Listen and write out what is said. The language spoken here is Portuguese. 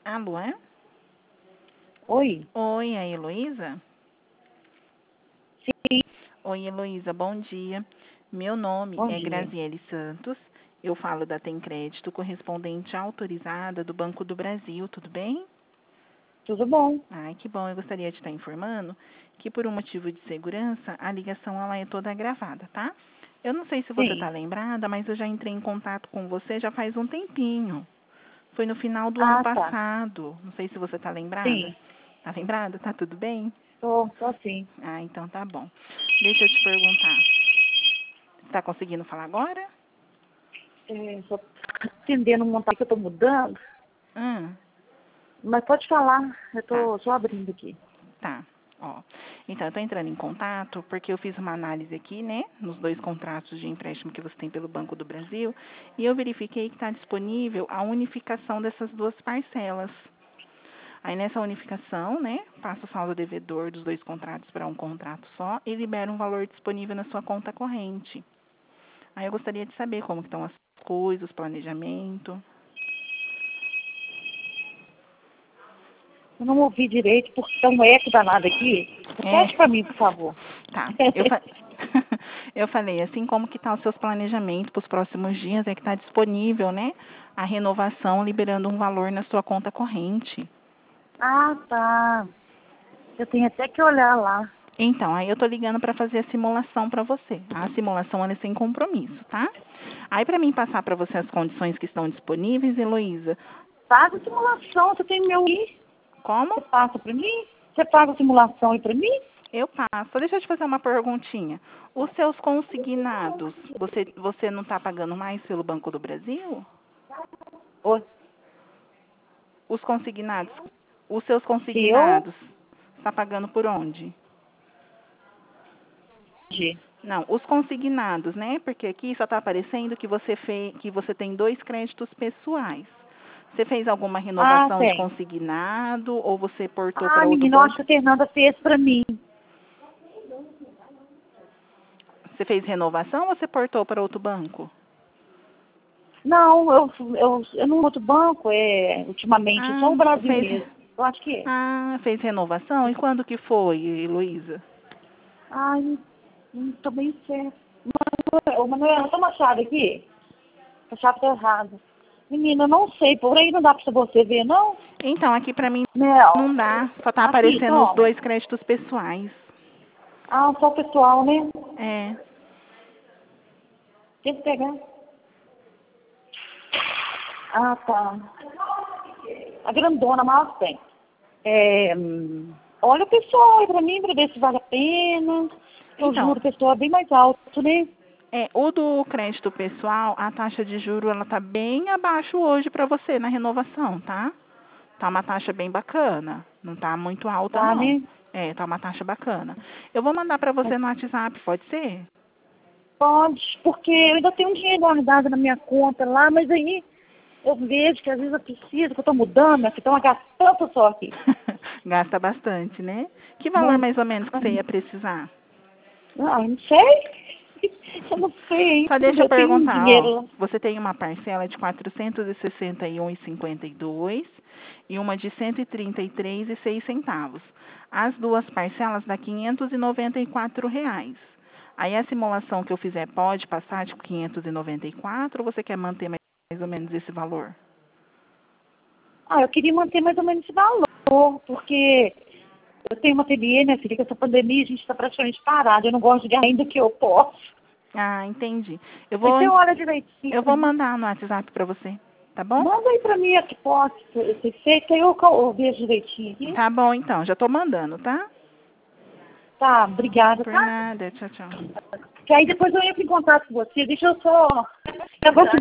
Alô, é? Oi? Oi, a Heloísa? Sim, Oi, Heloísa, bom dia. Meu nome bom é dia. Graziele Santos. Eu falo da Tem Crédito, correspondente autorizada do Banco do Brasil, tudo bem? Tudo bom? Ai, que bom. Eu gostaria de estar informando que, por um motivo de segurança, a ligação ela é toda gravada, tá? Eu não sei se você está Sim. lembrada, mas eu já entrei em contato com você já faz um tempinho. Foi no final do ano Ah, tá. passado. Não sei se você está lembrada. Sim. Tá lembrada? Tá tudo bem? Tô sim. Ah, então tá bom. Deixa eu te perguntar. Está conseguindo falar agora? Só atendendo um montão que eu tô mudando, Hum, mas pode falar. Eu tá, tô só abrindo aqui. tá. Ó, então, eu estou entrando em contato porque eu fiz uma análise aqui, né, nos 2 contratos de empréstimo que você tem pelo Banco do Brasil, e eu verifiquei que está disponível a unificação dessas 2 parcelas. Aí, nessa unificação, né, passa o saldo devedor dos 2 contratos para um contrato só e libera um valor disponível na sua conta corrente. Aí, eu gostaria de saber como que estão as coisas, o planejamento. Eu não ouvi direito porque tá um eco danado aqui. É, Repete pra mim, por favor. tá. Eu falei, assim como que tá os seus planejamentos para os próximos dias, é que está disponível, né? A renovação liberando um valor na sua conta corrente. Ah, tá. Eu tenho até que olhar lá. Então, aí eu tô ligando para fazer a simulação para você. A simulação ela é sem compromisso, tá? Aí para mim passar para você as condições que estão disponíveis, Heloísa, Paga a simulação, você tem meu aí? como? Você passa pra mim? Você paga a simulação aí pra mim? Eu passo. Deixa eu te fazer uma perguntinha. Os seus consignados, você não está pagando mais pelo Banco do Brasil? Hoje. Os consignados, os seus Eu? consignados, está pagando por onde? Não, os consignados, né? Porque aqui só está aparecendo que que você tem 2 créditos pessoais. Você fez alguma Ah, renovação de tem. consignado ou você portou Ah, para outro menina, eu acho banco? que a Fernanda fez pra mim. Você fez renovação ou você portou para outro banco? Não, eu não outro banco, ultimamente, só Ah, o Brasil fez, mesmo. Eu acho que é. fez renovação? E quando que foi, Heloísa? Ai, não tô bem certo. Manuela, toma a chave aqui. A chave tá errada. Menina, eu não sei, por aí não dá pra você ver, não? Então, aqui para mim Mel, não dá, só está aqui, aparecendo os toma. 2 créditos pessoais. Ah, só o pessoal, né? É. Deixa eu pegar. Ah, tá. A grandona, mas tem. Olha o pessoal aí pra mim, pra ver se vale a pena. Eu Então, juro, o pessoal é bem mais alto, né? o do crédito pessoal, a taxa de juro ela tá bem abaixo hoje para você na renovação, tá? Tá uma taxa bem bacana, não tá muito alta Tá, não. né? É, tá uma taxa bacana. Eu vou mandar para Mas você no WhatsApp, pode ser? pode, porque eu ainda tenho um dinheiro guardado na minha conta lá, mas aí eu vejo que às vezes eu preciso, que eu tô mudando, minha filha, então eu gasto tanto só aqui. Gasta bastante, né? Que valor Muito. mais ou menos que você ia precisar? Ah, eu não sei. Eu não sei Só deixa ainda. eu Eu tenho um perguntar, ó. dinheiro lá. Você tem uma parcela de 461,52 e uma de 133,06 centavos. As 2 parcelas dá R$ 594. Aí a simulação que eu fizer pode passar de 594 ou você quer manter mais ou menos esse valor? Ah, eu queria manter mais ou menos esse valor, porque eu tenho uma ateliê, minha filha, com essa pandemia a gente está praticamente parado. Eu não gosto de ganhar ainda que eu posso. Ah, entendi. Eu Mas vou, você olha direitinho eu pra vou mim. mandar no WhatsApp para você, tá bom? Manda aí pra mim a que posso ser feito, aí eu vejo direitinho aqui. Tá bom, então. Já tô mandando, tá? Tá, obrigada, Por tá? nada. Tchau, tchau. Que aí depois eu entro em contato com você. Deixa eu só. Eu vou